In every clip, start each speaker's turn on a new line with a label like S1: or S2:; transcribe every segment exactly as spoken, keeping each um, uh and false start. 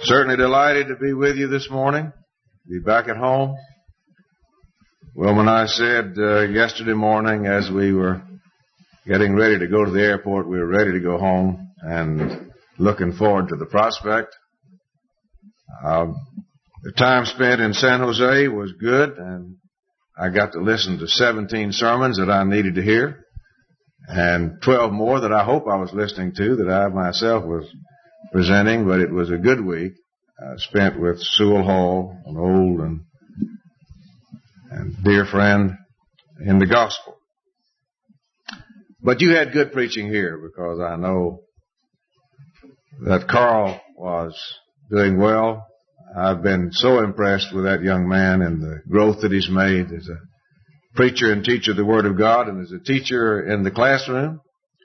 S1: Certainly delighted to be with you this morning, be back at home. Well, when I said uh, yesterday morning as we were getting ready to go to the airport, we were ready to go home and looking forward to the prospect. Uh, the time spent in San Jose was good, and I got to listen to seventeen sermons that I needed to hear, and twelve more that I hope I was listening to that I myself was presenting, but it was a good week uh, spent with Sewell Hall, an old and, and dear friend in the gospel. But you had good preaching here, because I know that Carl was doing well. I've been so impressed with that young man and the growth that he's made as a preacher and teacher of the Word of God and as a teacher in the classroom.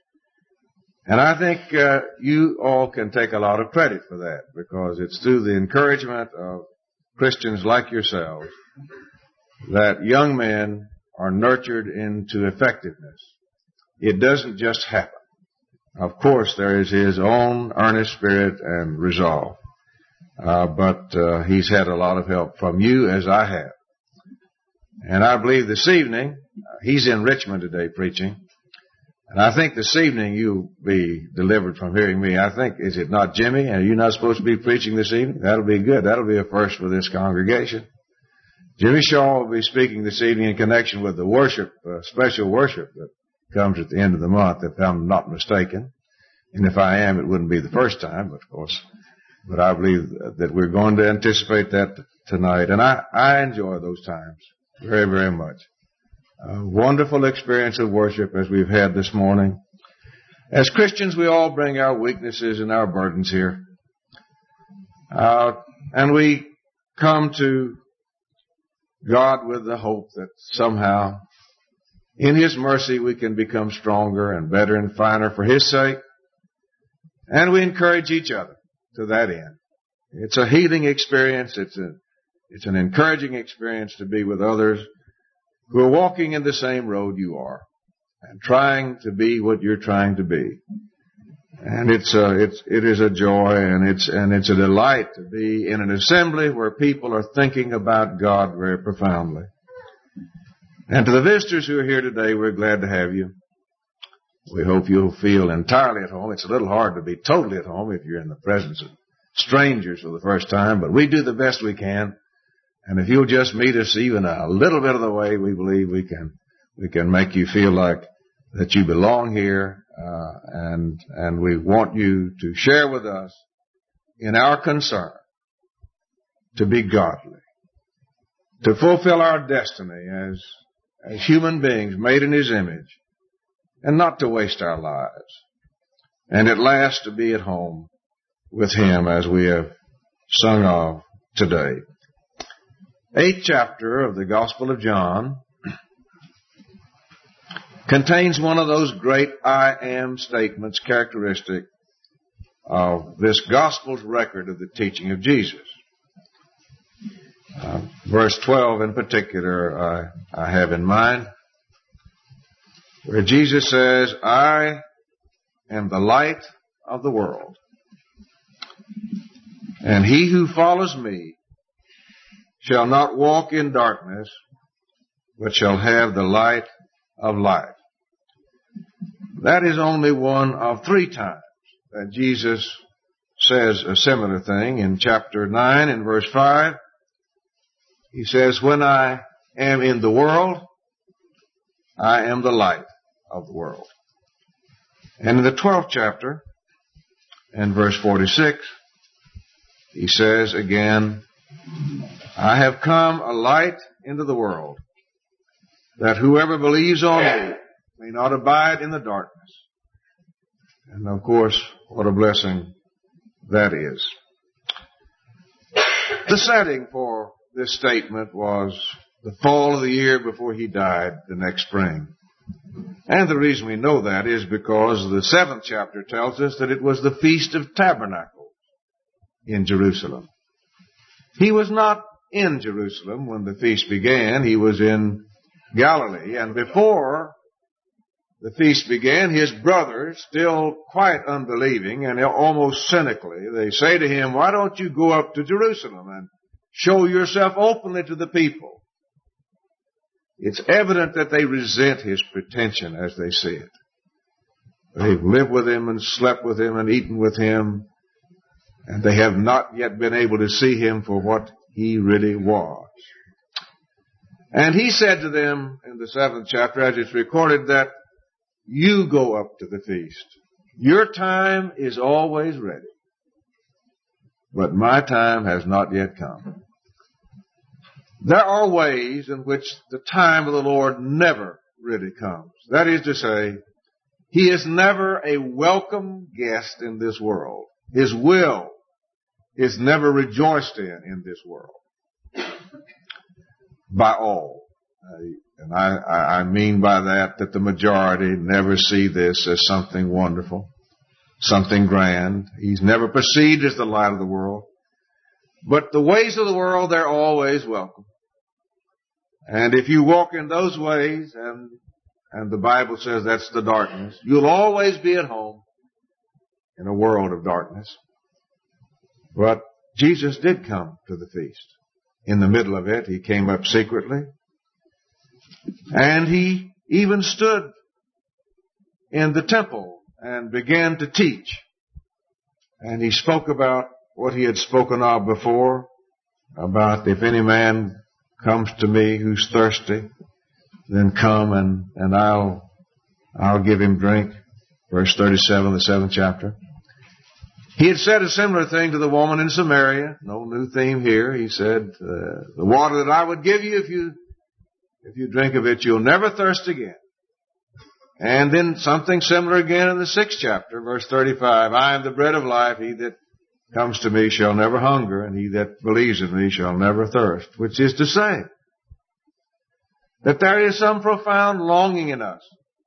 S1: And I think uh, you all can take a lot of credit for that, because it's through the encouragement of Christians like yourselves that young men are nurtured into effectiveness. It doesn't just happen. Of course, there is his own earnest spirit and resolve. Uh, but uh, he's had a lot of help from you, as I have. And I believe this evening, uh, he's in Richmond today preaching. And I think this evening you'll be delivered from hearing me. I think, is it not Jimmy? Are you not supposed to be preaching this evening? That'll be good. That'll be a first for this congregation. Jimmy Shaw will be speaking this evening in connection with the worship, uh, special worship that comes at the end of the month, if I'm not mistaken. And if I am, it wouldn't be the first time, but of course. But I believe that we're going to anticipate that tonight. And I, I enjoy those times very, very much. A wonderful experience of worship as we've had this morning. As Christians, we all bring our weaknesses and our burdens here. Uh, and we come to God with the hope that somehow, in His mercy, we can become stronger and better and finer for His sake. And we encourage each other to that end. It's a healing experience. It's a, it's an encouraging experience to be with others who are walking in the same road you are and trying to be what you're trying to be. And it's a, it's, it is a joy and it's, and it's a delight to be in an assembly where people are thinking about God very profoundly. And to the visitors who are here today, we're glad to have you. We hope you'll feel entirely at home. It's a little hard to be totally at home if you're in the presence of strangers for the first time, but we do the best we can. And if you'll just meet us even a little bit of the way, we believe we can we can make you feel like that you belong here, uh, and and we want you to share with us in our concern to be godly, to fulfill our destiny as as human beings made in His image, and not to waste our lives. And at last to be at home with Him as we have sung of today. Eighth chapter of the Gospel of John contains one of those great I am statements characteristic of this Gospel's record of the teaching of Jesus. Uh, verse twelve in particular I, I have in mind, where Jesus says, I am the light of the world, and he who follows me shall not walk in darkness, but shall have the light of life. That is only one of three times that Jesus says a similar thing. In chapter nine, in verse five, he says, when I am in the world, I am the light of the world. And in the twelfth chapter, in verse forty-six, he says again, I have come a light into the world, that whoever believes on me may not abide in the darkness. And of course, what a blessing that is. The setting for this statement was the fall of the year before he died the next spring. And the reason we know that is because the seventh chapter tells us that it was the Feast of Tabernacles in Jerusalem. He was not in Jerusalem when the feast began. He was in Galilee. And before the feast began, his brothers, still quite unbelieving and almost cynically, they say to him, why don't you go up to Jerusalem and show yourself openly to the people? It's evident that they resent his pretension as they see it. They've lived with him and slept with him and eaten with him, and they have not yet been able to see him for what he really was. And he said to them in the seventh chapter, as it's recorded, that you go up to the feast. Your time is always ready, but my time has not yet come. There are ways in which the time of the Lord never really comes. That is to say, he is never a welcome guest in this world. His will is never rejoiced in in this world by all. Uh, and I, I mean by that that the majority never see this as something wonderful, something grand. He's never perceived as the light of the world. But the ways of the world, they're always welcome. And if you walk in those ways, and and the Bible says that's the darkness, you'll always be at home in a world of darkness. But Jesus did come to the feast. In the middle of it, he came up secretly. And he even stood in the temple and began to teach. And he spoke about what he had spoken of before, about if any man comes to me who's thirsty, then come and, and I'll, I'll give him drink. Verse thirty-seven, the seventh chapter. He had said a similar thing to the woman in Samaria. No new theme here. He said, uh, the water that I would give you, if you, if you drink of it, you'll never thirst again. And then something similar again in the sixth chapter, verse thirty-five. I am the bread of life. He that comes to me shall never hunger, and he that believes in me shall never thirst. Which is to say, that there is some profound longing in us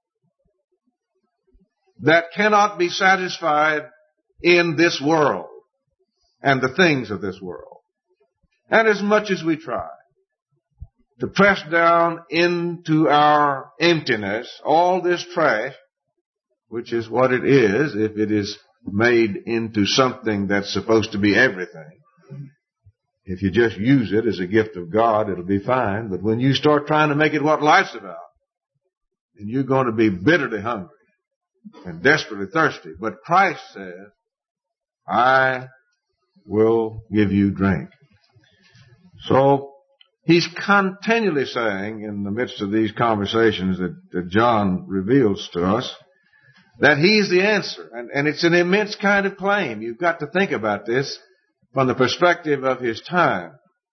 S1: that cannot be satisfied in this world and the things of this world. And as much as we try to press down into our emptiness all this trash, which is what it is if it is made into something that's supposed to be everything. If you just use it as a gift of God, it'll be fine. But when you start trying to make it what life's about, then you're going to be bitterly hungry and desperately thirsty. But Christ says, I will give you drink. So he's continually saying in the midst of these conversations that, that John reveals to us that he's the answer. And, and it's an immense kind of claim. You've got to think about this from the perspective of his time.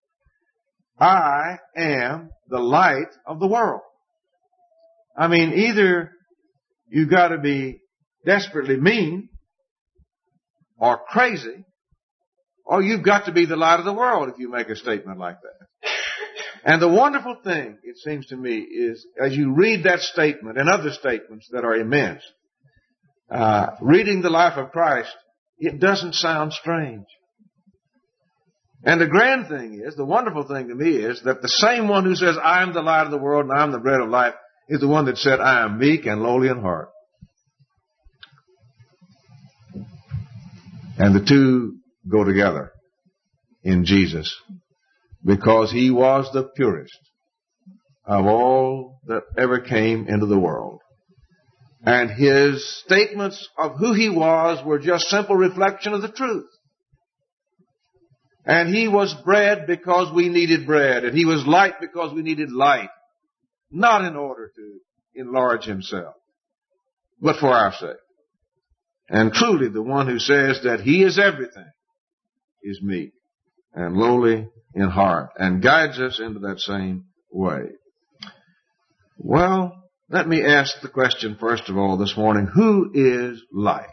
S1: I am the light of the world. I mean, either you've got to be desperately mean or crazy, or you've got to be the light of the world if you make a statement like that. And the wonderful thing, it seems to me, is as you read that statement and other statements that are immense, uh, reading the life of Christ, it doesn't sound strange. And the grand thing is, the wonderful thing to me is that the same one who says, I am the light of the world and I am the bread of life, is the one that said, I am meek and lowly in heart. And the two go together in Jesus because he was the purest of all that ever came into the world. And his statements of who he was were just simple reflection of the truth. And he was bread because we needed bread. And he was light because we needed light. Not in order to enlarge himself, but for our sake. And truly the one who says that he is everything is meek and lowly in heart and guides us into that same way. Well, let me ask the question first of all this morning, who is light?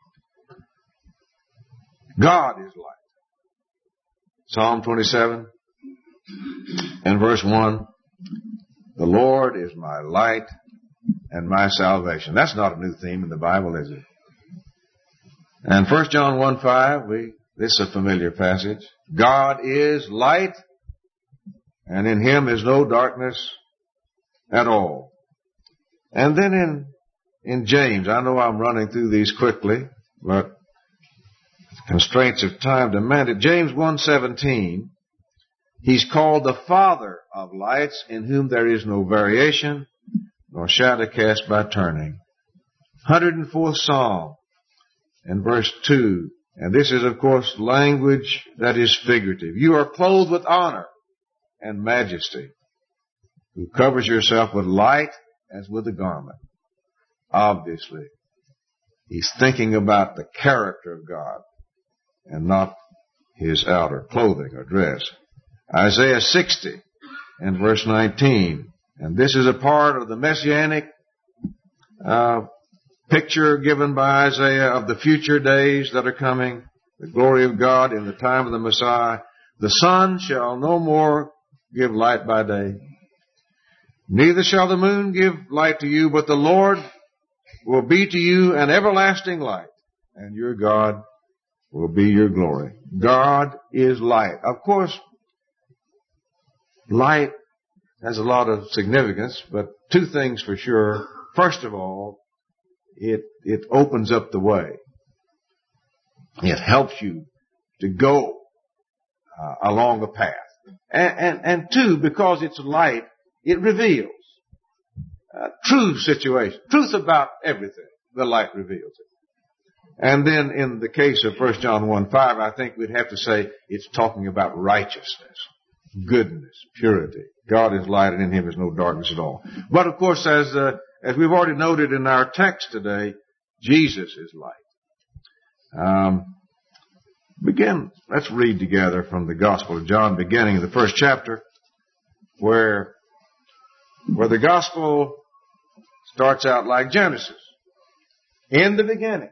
S1: God is light. Psalm twenty-seven and verse one, the Lord is my light and my salvation. That's not a new theme in the Bible, is it? And First John one five, we, this is a familiar passage. God is light, and in him is no darkness at all. And then in in James. I know I'm running through these quickly, but constraints of time demand it. James one seventeen, he's called the Father of lights, in whom there is no variation, nor shadow cast by turning. one hundred fourth Psalm, and verse two. And this is, of course, language that is figurative. You are clothed with honor and majesty, who covers yourself with light as with a garment. Obviously, he's thinking about the character of God and not his outer clothing or dress. Isaiah sixty and verse nineteen. And this is a part of the messianic uh, picture given by Isaiah of the future days that are coming, the glory of God in the time of the Messiah. The sun shall no more give light by day, neither shall the moon give light to you, but the Lord will be to you an everlasting light, and your God will be your glory. God is light. Of course, light has a lot of significance, but two things for sure. First of all, it, it opens up the way. It helps you to go uh, along a path. And, and, and two, because it's light, it reveals uh, true situation, truth about everything. The light reveals it. And then in the case of First John one five, I think we'd have to say it's talking about righteousness, goodness, purity. God is light, and in him is no darkness at all. But of course, as uh, as we've already noted in our text today, Jesus is light. Um, begin. Let's read together from the Gospel of John, beginning of the first chapter, where where the Gospel starts out like Genesis. In the beginning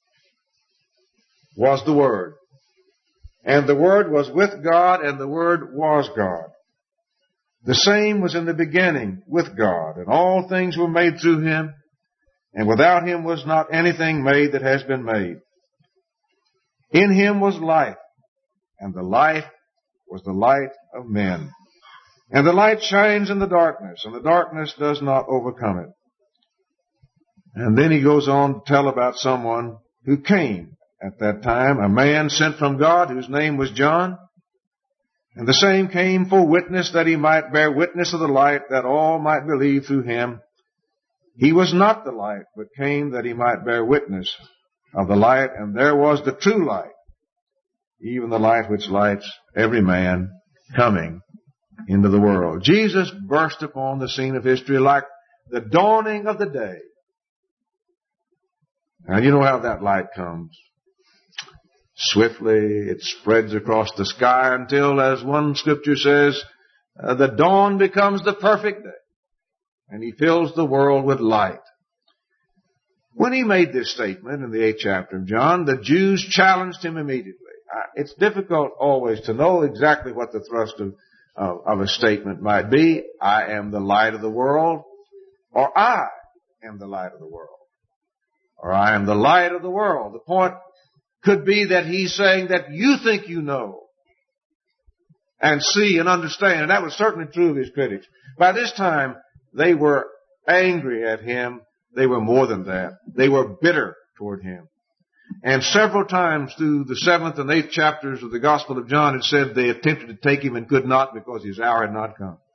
S1: was the Word, and the Word was with God, and the Word was God. The same was in the beginning with God, and all things were made through him, and without him was not anything made that has been made. In him was life, and the life was the light of men. And the light shines in the darkness, and the darkness does not overcome it. And then he goes on to tell about someone who came at that time, a man sent from God whose name was John. And the same came for witness, that he might bear witness of the light, that all might believe through him. He was not the light, but came that he might bear witness of the light. And there was the true light, even the light which lights every man coming into the world. Jesus burst upon the scene of history like the dawning of the day. And you know how that light comes. Swiftly, it spreads across the sky until, as one scripture says, uh, the dawn becomes the perfect day, and he fills the world with light. When he made this statement in the eighth chapter of John, the Jews challenged him immediately. Uh, it's difficult always to know exactly what the thrust of, of, of a statement might be. I am the light of the world, or I am the light of the world, or I am the light of the world. The point could be that he's saying that you think you know and see and understand. And that was certainly true of his critics. By this time, they were angry at him. They were more than that. They were bitter toward him. And several times through the seventh and eighth chapters of the Gospel of John, it said they attempted to take him and could not because his hour had not come.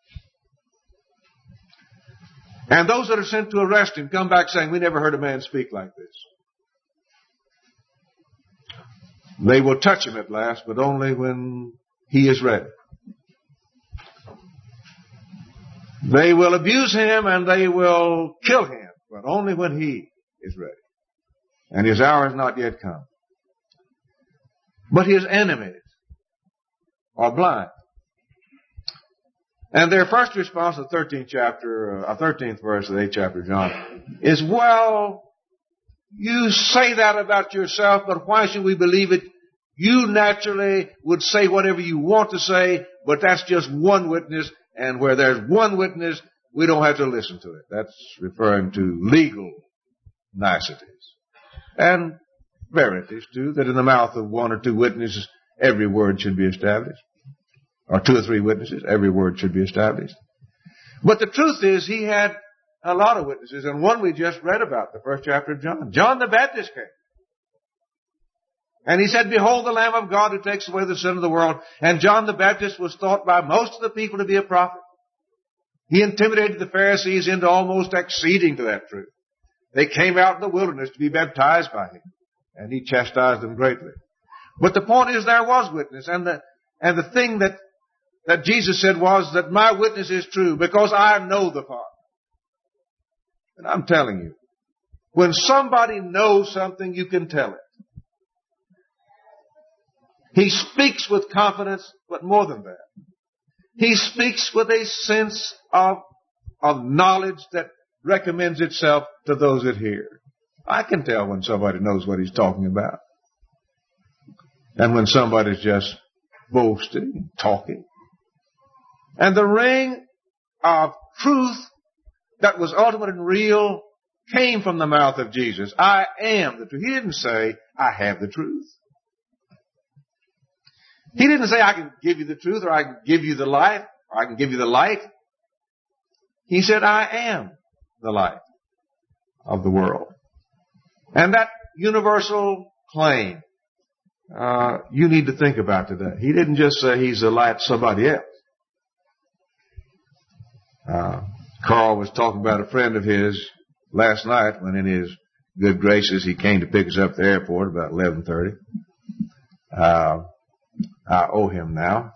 S1: And those that are sent to arrest him come back saying, we never heard a man speak like this. They will touch him at last, but only when he is ready. They will abuse him and they will kill him, but only when he is ready. And his hour has not yet come. But his enemies are blind. And their first response in the thirteenth chapter, uh, thirteenth verse of the eighth chapter of John is, well, you say that about yourself, but why should we believe it? You naturally would say whatever you want to say, but that's just one witness, and where there's one witness, we don't have to listen to it. That's referring to legal niceties. And verities, too, that in the mouth of one or two witnesses, every word should be established. Or two or three witnesses, every word should be established. But the truth is, he had a lot of witnesses, and one we just read about, the first chapter of John. John the Baptist came. And he said, behold the Lamb of God who takes away the sin of the world. And John the Baptist was thought by most of the people to be a prophet. He intimidated the Pharisees into almost acceding to that truth. They came out in the wilderness to be baptized by him. And he chastised them greatly. But the point is, there was witness. And the, and the thing that, that Jesus said was that my witness is true because I know the Father. And I'm telling you, when somebody knows something, you can tell it. He speaks with confidence, but more than that. He speaks with a sense of, of knowledge that recommends itself to those that hear. I can tell when somebody knows what he's talking about. And when somebody's just boasting, talking. And the ring of truth that was ultimate and real came from the mouth of Jesus. I am the truth. He didn't say, I have the truth. He didn't say, I can give you the truth, or I can give you the life, or I can give you the light. He said, I am the light of the world. And that universal claim, uh, you need to think about today. He didn't just say he's the light to somebody else. Uh, Carl was talking about a friend of his last night when in his good graces he came to pick us up at the airport about eleven thirty. Uh, I owe him now.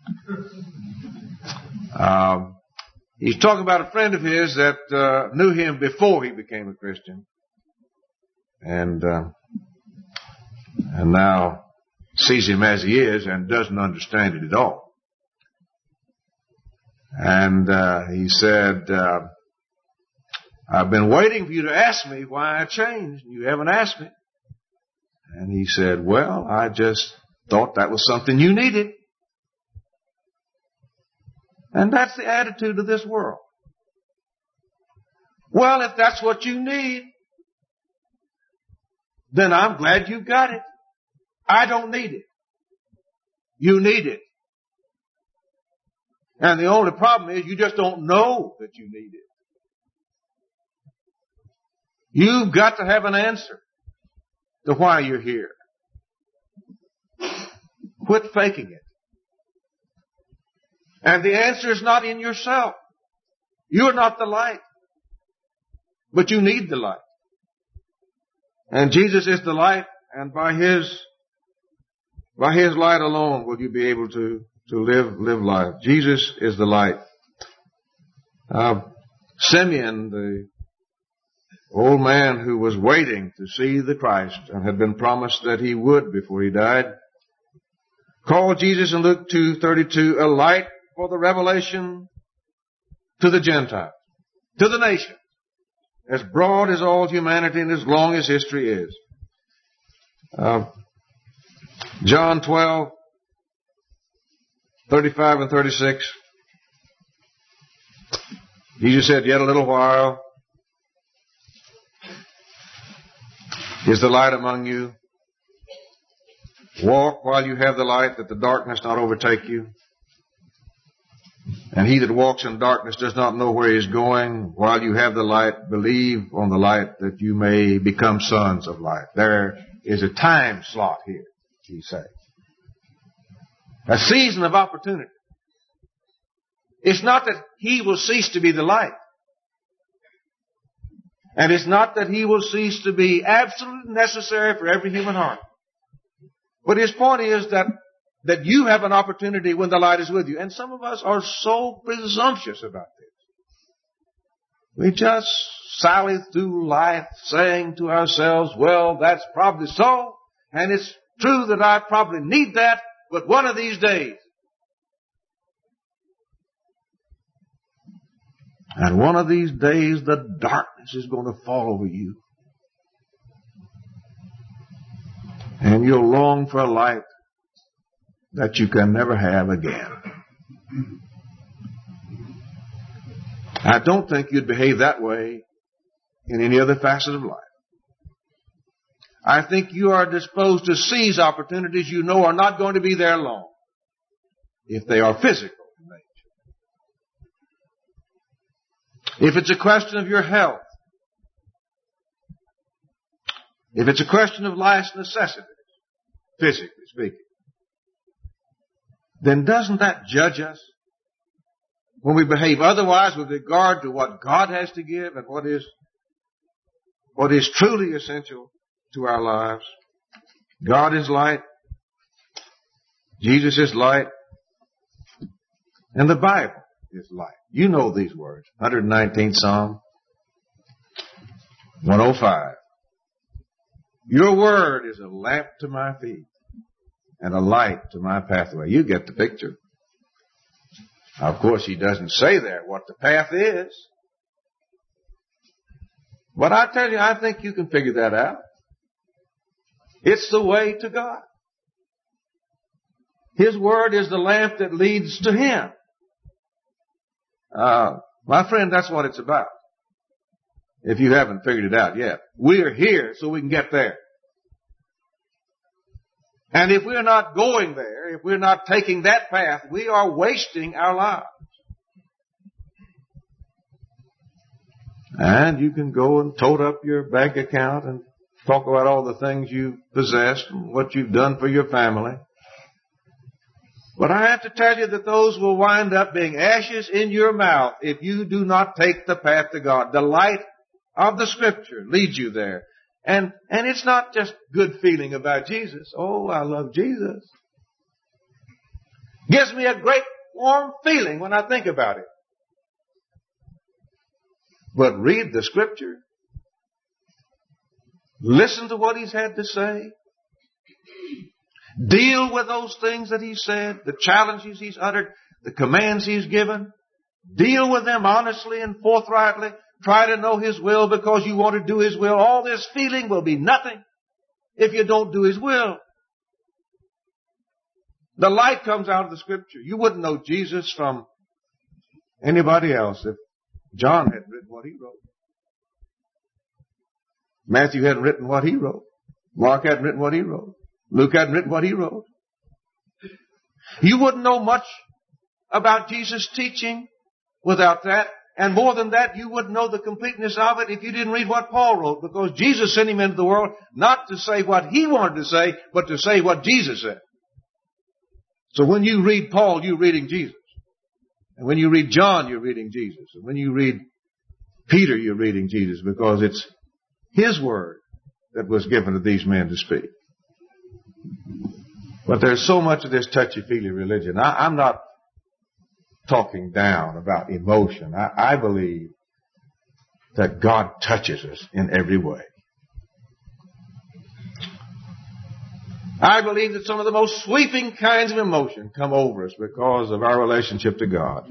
S1: Um, he's talking about a friend of his that uh, knew him before he became a Christian, and uh, and now sees him as he is and doesn't understand it at all. And uh, he said, uh, "I've been waiting for you to ask me why I changed. You haven't asked me." And he said, "Well, I just thought that was something you needed." And that's the attitude of this world. Well, if that's what you need, then I'm glad you got it. I don't need it. You need it. And the only problem is you just don't know that you need it. You've got to have an answer to why you're here. Quit faking it. And the answer is not in yourself. You're not the light. But you need the light. And Jesus is the light, and by His, by His light alone will you be able to, to live, live life. Jesus is the light. Uh, Simeon, the old man who was waiting to see the Christ and had been promised that he would before he died, called Jesus in Luke two thirty-two a light for the revelation to the Gentiles, to the nation, as broad as all humanity and as long as history is. Uh, John twelve thirty-five and thirty-six. Jesus said, "Yet a little while is the light among you. Walk while you have the light, that the darkness not overtake you. And he that walks in darkness does not know where he is going. While you have the light, believe on the light, that you may become sons of light." There is a time slot here, he said. A season of opportunity. It's not that he will cease to be the light. And it's not that he will cease to be absolutely necessary for every human heart. But his point is that, that you have an opportunity when the light is with you. And some of us are so presumptuous about this. We just sally through life saying to ourselves, well, that's probably so. And it's true that I probably need that. But one of these days. And one of these days, the darkness is going to fall over you. And you'll long for a light that you can never have again. I don't think you'd behave that way in any other facet of life. I think you are disposed to seize opportunities you know are not going to be there long, if they are physical in nature. If it's a question of your health, if it's a question of life's necessities, physically speaking, then doesn't that judge us when we behave otherwise with regard to what God has to give and what is, what is truly essential to our lives? God is light. Jesus is light. And the Bible is light. You know these words. one hundred nineteenth Psalm, one oh five. Your word is a lamp to my feet and a light to my pathway. You get the picture. Now, of course, he doesn't say there what the path is. But I tell you, I think you can figure that out. It's the way to God. His word is the lamp that leads to Him. Uh, my friend, that's what it's about. If you haven't figured it out yet. We're here so we can get there. And if we're not going there, if we're not taking that path, we are wasting our lives. And you can go and tote up your bank account and talk about all the things you possess and what you've done for your family. But I have to tell you that those will wind up being ashes in your mouth if you do not take the path to God. The light of the Scripture leads you there. And, and it's not just good feeling about Jesus. Oh, I love Jesus. Gives me a great warm feeling when I think about it. But read the Scripture. Listen to what He's had to say. Deal with those things that He said, the challenges He's uttered, the commands He's given. Deal with them honestly and forthrightly. Try to know His will because you want to do His will. All this feeling will be nothing if you don't do His will. The light comes out of the Scripture. You wouldn't know Jesus from anybody else if John hadn't written what he wrote. Matthew hadn't written what he wrote. Mark hadn't written what he wrote. Luke hadn't written what he wrote. You wouldn't know much about Jesus' teaching without that. And more than that, you wouldn't know the completeness of it if you didn't read what Paul wrote, because Jesus sent him into the world not to say what he wanted to say, but to say what Jesus said. So when you read Paul, you're reading Jesus. And when you read John, you're reading Jesus. And when you read Peter, you're reading Jesus, because it's his word that was given to these men to speak. But there's so much of this touchy-feely religion. I, I'm not talking down about emotion. I, I believe that God touches us in every way. I believe that some of the most sweeping kinds of emotion come over us because of our relationship to God.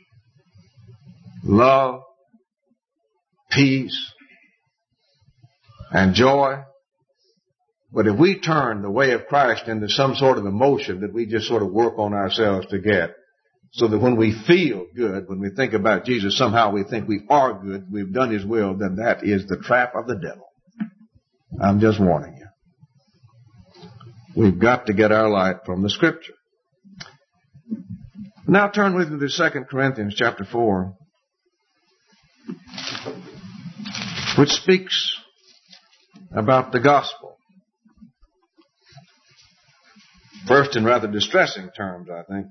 S1: Love, peace, and joy. But if we turn the way of Christ into some sort of emotion that we just sort of work on ourselves to get, so that when we feel good, when we think about Jesus, somehow we think we are good, we've done His will, then that is the trap of the devil. I'm just warning you. We've got to get our light from the Scripture. Now turn with me to Second Corinthians chapter four, which speaks about the gospel. First in rather distressing terms, I think.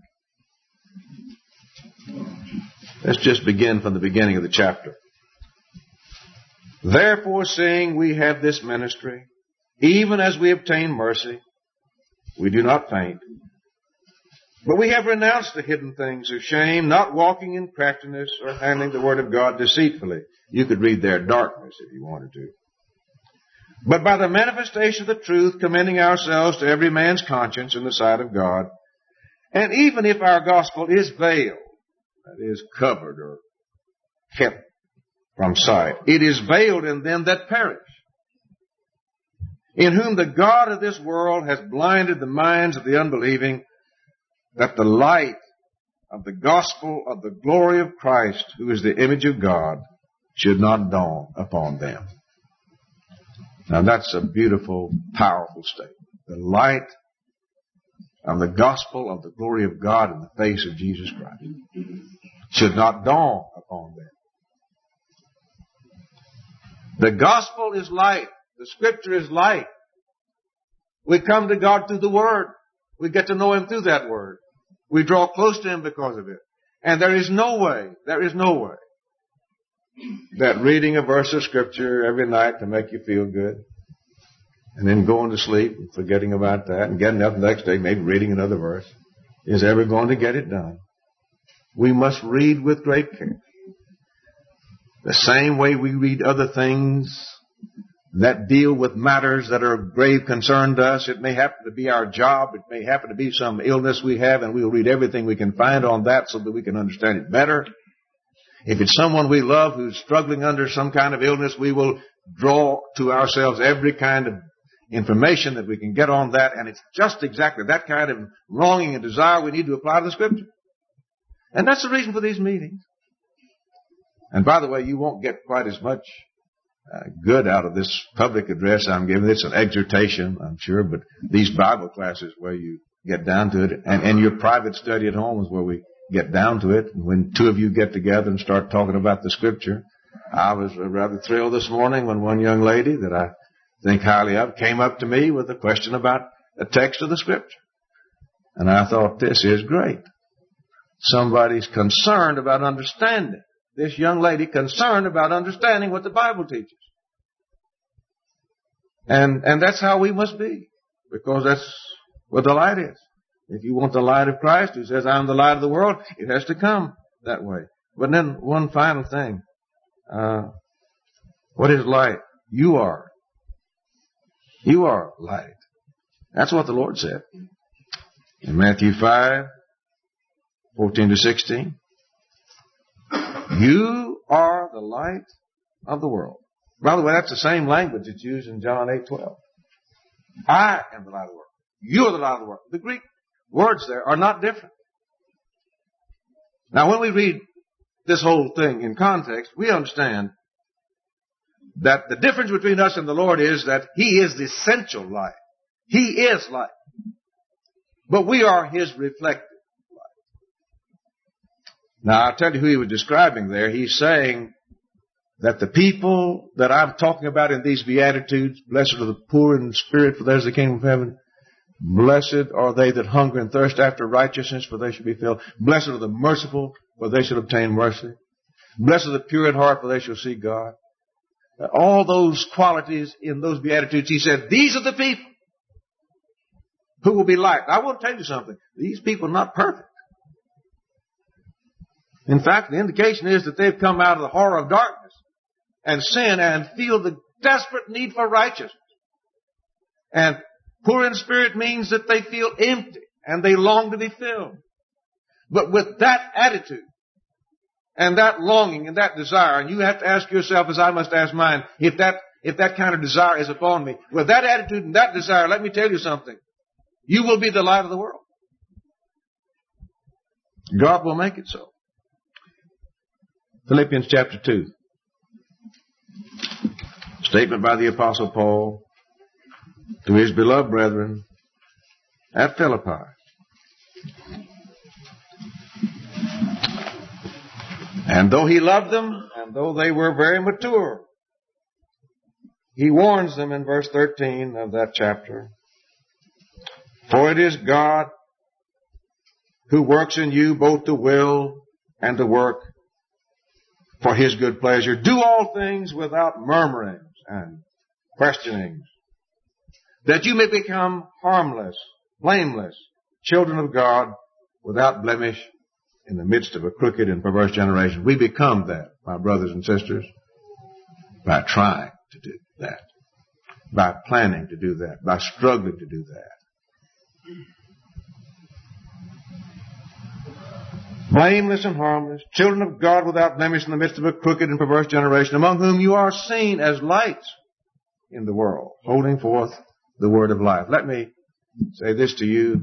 S1: Let's just begin from the beginning of the chapter. Therefore, seeing we have this ministry, even as we obtain mercy, we do not faint. But we have renounced the hidden things of shame, not walking in craftiness or handling the word of God deceitfully. You could read there darkness if you wanted to. But by the manifestation of the truth, commending ourselves to every man's conscience in the sight of God. And even if our gospel is veiled, that is covered or kept from sight, it is veiled in them that perish, in whom the God of this world has blinded the minds of the unbelieving, that the light of the gospel of the glory of Christ, who is the image of God, should not dawn upon them. Now that's a beautiful, powerful statement. The light of the gospel of the glory of God in the face of Jesus Christ should not dawn upon them. The gospel is light. The scripture is light. We come to God through the word. We get to know him through that word. We draw close to him because of it. And there is no way, there is no way that reading a verse of scripture every night can make you feel good and then going to sleep and forgetting about that and getting up the next day, maybe reading another verse, is ever going to get it done. We must read with great care. The same way we read other things that deal with matters that are of grave concern to us. It may happen to be our job. It may happen to be some illness we have, and we'll read everything we can find on that so that we can understand it better. If it's someone we love who's struggling under some kind of illness, we will draw to ourselves every kind of information that we can get on that, and it's just exactly that kind of longing and desire we need to apply to the scripture. And that's the reason for these meetings. And by the way, you won't get quite as much uh, good out of this public address I'm giving. It's an exhortation, I'm sure, but these Bible classes where you get down to it, and, and your private study at home is where we get down to it. And when two of you get together and start talking about the scripture, I was rather thrilled this morning when one young lady that I think highly of came up to me with a question about a text of the scripture. And I thought, this is great. Somebody's concerned about understanding. This young lady concerned about understanding what the Bible teaches. And, and that's how we must be, because that's what the light is. If you want the light of Christ, who says, I'm the light of the world, it has to come that way. But then one final thing. Uh, what is light? You are. You are light. That's what the Lord said. In Matthew five, fourteen to sixteen. You are the light of the world. By the way, that's the same language that's used in John eight twelve. I am the light of the world. You are the light of the world. The Greek words there are not different. Now, when we read this whole thing in context, we understand that the difference between us and the Lord is that he is the essential light. He is light. But we are his reflected light. Now, I'll tell you who he was describing there. He's saying that the people that I'm talking about in these Beatitudes, blessed are the poor in spirit, for theirs is the kingdom of heaven. Blessed are they that hunger and thirst after righteousness, for they shall be filled. Blessed are the merciful, for they shall obtain mercy. Blessed are the pure in heart, for they shall see God. All those qualities in those Beatitudes, he said, these are the people who will be light. I want to tell you something. These people are not perfect. In fact, the indication is that they've come out of the horror of darkness and sin and feel the desperate need for righteousness. And poor in spirit means that they feel empty and they long to be filled. But with that attitude and that longing and that desire, and you have to ask yourself, as I must ask mine, if that, if that kind of desire is upon me, with that attitude and that desire, let me tell you something. You will be the light of the world. God will make it so. Philippians chapter two. Statement by the Apostle Paul to his beloved brethren at Philippi. And though he loved them, and though they were very mature, he warns them in verse thirteen of that chapter. For it is God who works in you both to will and to work for his good pleasure. Do all things without murmurings and questionings, that you may become harmless, blameless, children of God, without blemish, in the midst of a crooked and perverse generation. We become that, my brothers and sisters, by trying to do that, by planning to do that, by struggling to do that. Blameless and harmless, children of God without blemish in the midst of a crooked and perverse generation, among whom you are seen as lights in the world, holding forth the word of life. Let me say this to you,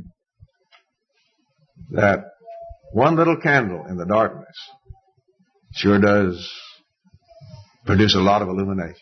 S1: that one little candle in the darkness sure does produce a lot of illumination.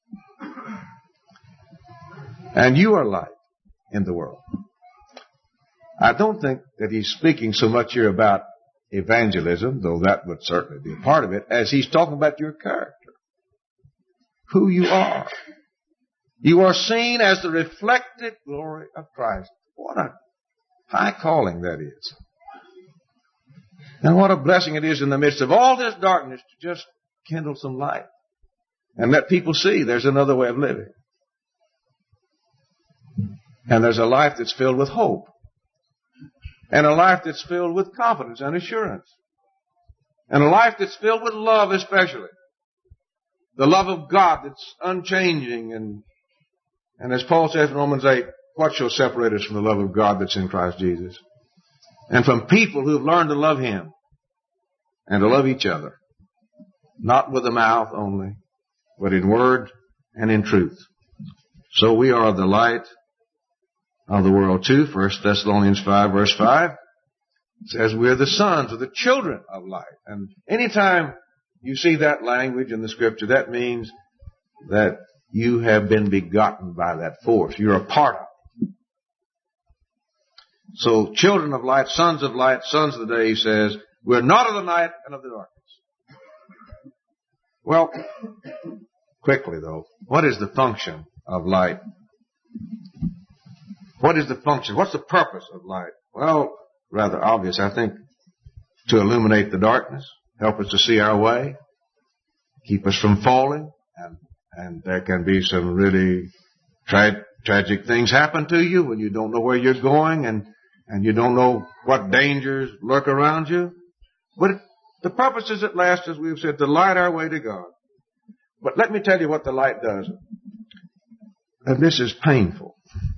S1: And you are light in the world. I don't think that he's speaking so much here about evangelism, though that would certainly be a part of it, as he's talking about your character. who you are. You are seen as the reflected glory of Christ. What a high calling that is. And what a blessing it is in the midst of all this darkness to just kindle some light and let people see there's another way of living. And there's a life that's filled with hope. And a life that's filled with confidence and assurance. And a life that's filled with love especially. The love of God that's unchanging. And, and as Paul says in Romans eight, what shall separate us from the love of God that's in Christ Jesus? And from people who have learned to love Him and to love each other. Not with the mouth only, but in word and in truth. So we are the light of the world too. First Thessalonians five verse five says we're the sons or the children of light. And anytime you see that language in the Scripture, that means that you have been begotten by that force. You're a part of it. So children of light, sons of light, sons of the day, he says, we're not of the night and of the darkness. Well, quickly though, what is the function of light? What is the function? What's the purpose of light? Well, rather obvious, I think, to illuminate the darkness, help us to see our way, keep us from falling, and, and there can be some really tra- tragic things happen to you when you don't know where you're going and, and you don't know what dangers lurk around you. But it, the purpose is at last, as we've said, to light our way to God. But let me tell you what the light does. And this is painful.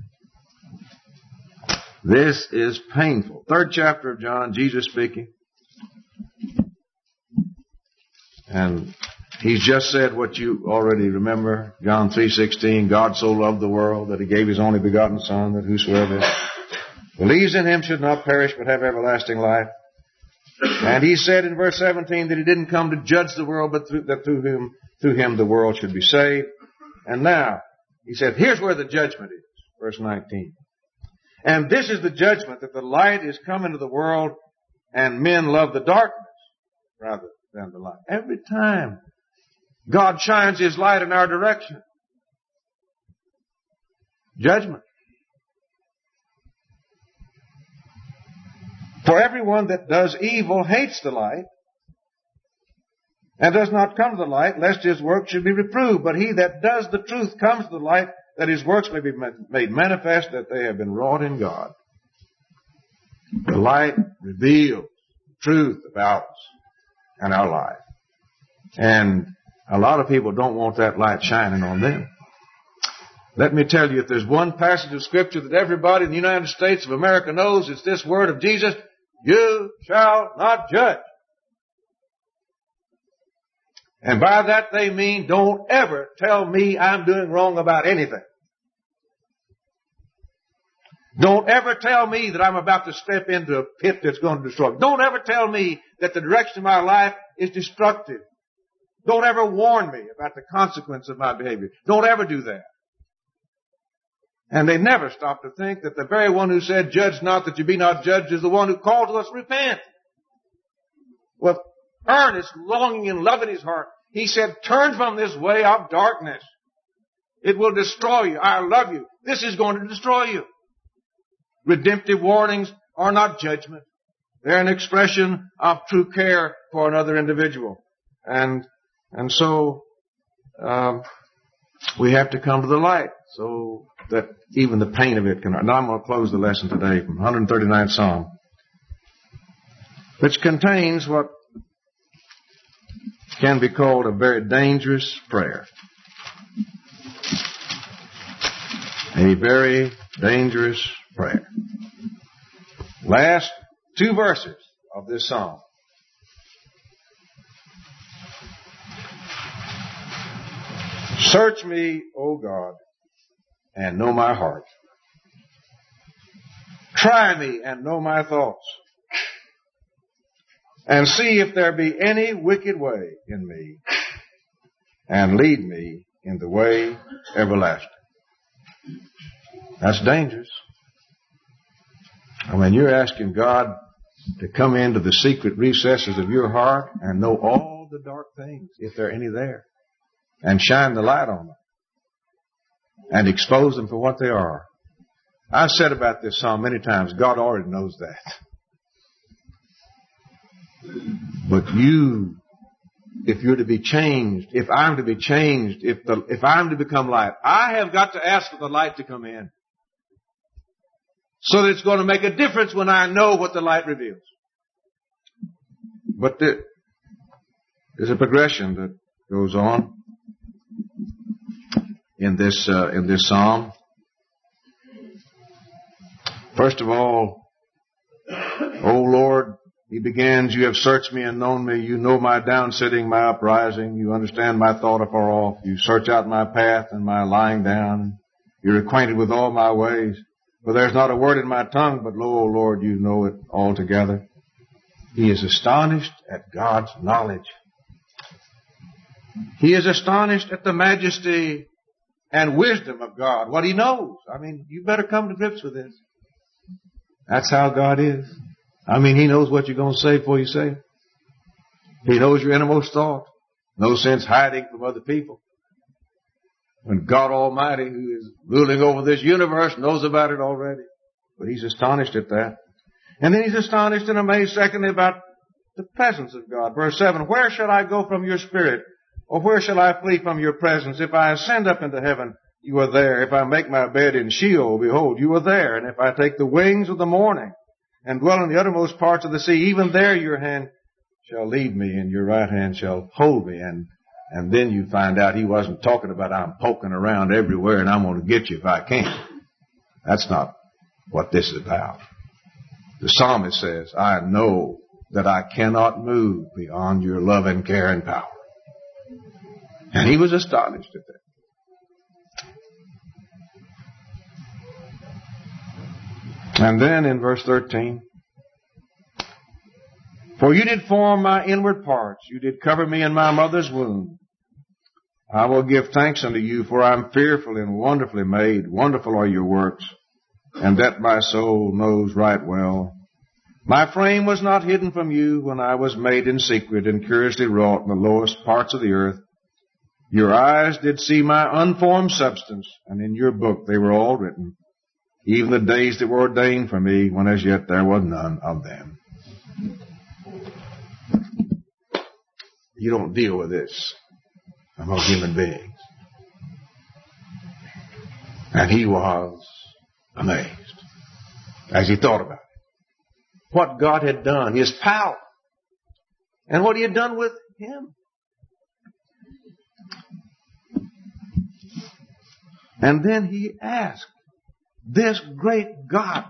S1: This is painful. Third chapter of John, Jesus speaking. And he's just said what you already remember. John three sixteen, God so loved the world that He gave His only begotten Son, that whosoever believes in Him should not perish but have everlasting life. And He said in verse seventeen that He didn't come to judge the world, but through, that through Him, through Him the world should be saved. And now, He said, here's where the judgment is. Verse nineteen. And this is the judgment, that the light is come into the world, and men love the darkness rather than the light. Every time God shines His light in our direction, judgment. For everyone that does evil hates the light, and does not come to the light, lest his work should be reproved. But he that does the truth comes to the light, that his works may be made manifest, that they have been wrought in God. The light reveals truth about us and our life. And a lot of people don't want that light shining on them. Let me tell you, if there's one passage of Scripture that everybody in the United States of America knows, it's this word of Jesus, you shall not judge. And by that they mean, don't ever tell me I'm doing wrong about anything. Don't ever tell me that I'm about to step into a pit that's going to destroy me. Don't ever tell me that the direction of my life is destructive. Don't ever warn me about the consequence of my behavior. Don't ever do that. And they never stop to think that the very one who said, judge not that you be not judged, is the one who calls us repent. With earnest longing and love in his heart, he said, turn from this way of darkness. It will destroy you. I love you. This is going to destroy you. Redemptive warnings are not judgment. They're an expression of true care for another individual. And, and so, um, we have to come to the light so that even the pain of it can. Now I'm going to close the lesson today from one thirty-ninth Psalm, which contains what can be called a very dangerous prayer. A very dangerous prayer. Last two verses of this psalm. Search me, O God, and know my heart. Try me and know my thoughts. And see if there be any wicked way in me, and lead me in the way everlasting. That's dangerous. I mean, you're asking God to come into the secret recesses of your heart and know all the dark things, if there are any there. and shine the light on them and expose them for what they are. I've said about this psalm many times, God already knows that. But you, if you're to be changed, if I'm to be changed, if the, if I'm to become light, I have got to ask for the light to come in. So that it's going to make a difference when I know what the light reveals. But there, there's a progression that goes on in this uh, in this psalm. First of all, O Lord, he begins, you have searched me and known me. You know my downsitting, my uprising. You understand my thought afar off. You search out my path and my lying down. You're acquainted with all my ways. For there's not a word in my tongue, but lo, O Lord, you know it altogether. He is astonished at God's knowledge. He is astonished at the majesty and wisdom of God, what he knows. I mean, you better come to grips with this. That's how God is. I mean, he knows what you're going to say before you say it. He knows your innermost thought. No sense hiding from other people. When God Almighty, who is ruling over this universe, knows about it already. But he's astonished at that. And then he's astonished and amazed, secondly, about the presence of God. Verse seven, where shall I go from your spirit? Or where shall I flee from your presence? If I ascend up into heaven, you are there. If I make my bed in Sheol, behold, you are there. And if I take the wings of the morning and dwell in the uttermost parts of the sea, even there your hand shall lead me and your right hand shall hold me. And And then you find out he wasn't talking about I'm poking around everywhere and I'm going to get you if I can. That's not what this is about. The psalmist says, I know that I cannot move beyond your love and care and power. And he was astonished at that. And then in verse thirteen, for you did form my inward parts. You did cover me in my mother's womb. I will give thanks unto you, for I am fearfully and wonderfully made. Wonderful are your works, and that my soul knows right well. My frame was not hidden from you when I was made in secret and curiously wrought in the lowest parts of the earth. Your eyes did see my unformed substance, and in your book they were all written, even the days that were ordained for me, when as yet there was none of them. You don't deal with this among human beings. And he was amazed as he thought about it. What God had done, his power, and what he had done with him. And then he asked, this great God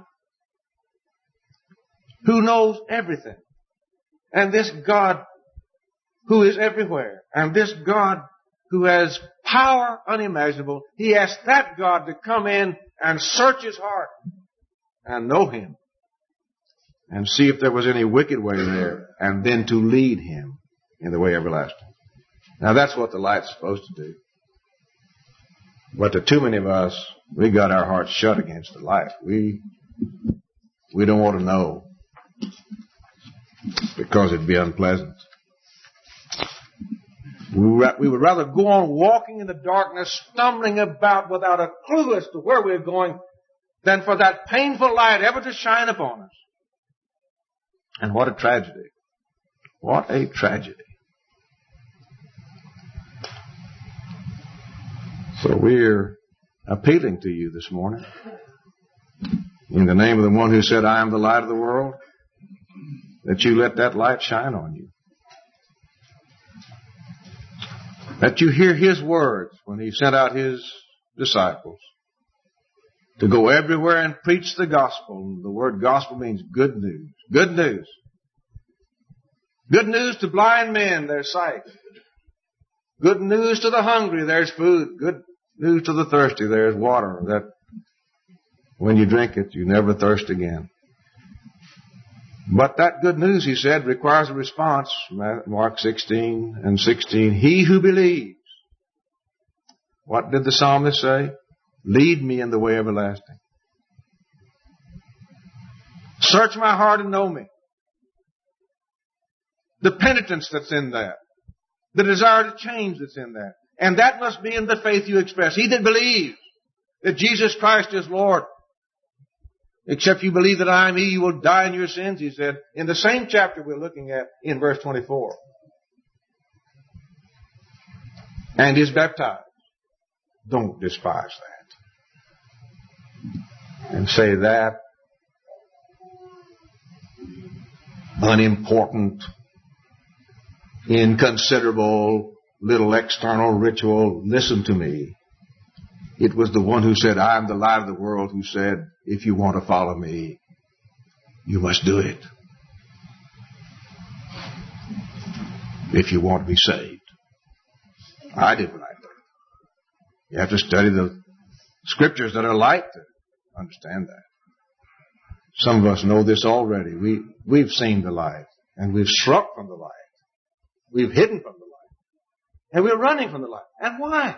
S1: who knows everything, and this God who is everywhere, and this God who has power unimaginable, he asked that God to come in and search his heart and know him and see if there was any wicked way there, and then to lead him in the way everlasting. Now that's what the light's supposed to do. But to too many of us, we got our hearts shut against the light. We, we don't want to know because it'd be unpleasant. We would rather go on walking in the darkness, stumbling about without a clue as to where we're going, than for that painful light ever to shine upon us. And what a tragedy. What a tragedy. So we're appealing to you this morning, in the name of the one who said, I am the light of the world, that you let that light shine on you. That you hear his words when he sent out his disciples to go everywhere and preach the gospel. The word gospel means good news. Good news. Good news to blind men, there's sight. Good news to the hungry, there's food. Good news to the thirsty, there's water. That when you drink it, you never thirst again. But that good news, he said, requires a response. Mark sixteen and sixteen. He who believes. What did the psalmist say? Lead me in the way everlasting. Search my heart and know me. The penitence that's in that. The desire to change that's in that. And that must be in the faith you express. He that believes that Jesus Christ is Lord, except you believe that I am He, you will die in your sins, He said, in the same chapter we're looking at in verse twenty-four. And is baptized. Don't despise that. And say that unimportant, inconsiderable little external ritual, listen to me. It was the one who said, I am the light of the world, who said, if you want to follow me, you must do it. If you want to be saved. I did what I learned. You have to study the scriptures that are light to understand that. Some of us know this already. We, we've seen the light, and we've shrunk from the light. We've hidden from the light. And we're running from the light. And why?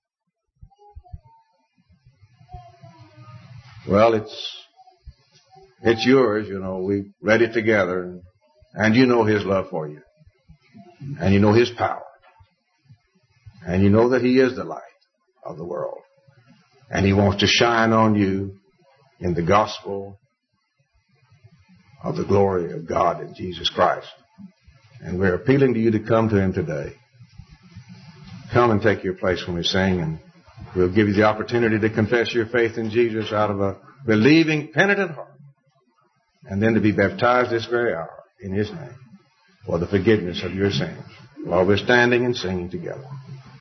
S1: Well, it's, it's yours, you know. We read it together, and, and you know His love for you. And you know His power. And you know that He is the light of the world. And He wants to shine on you in the gospel of the glory of God in Jesus Christ. And we're appealing to you to come to Him today. Come and take your place when we sing, and we'll give you the opportunity to confess your faith in Jesus out of a believing, penitent heart, and then to be baptized this very hour in His name for the forgiveness of your sins while we're standing and singing together.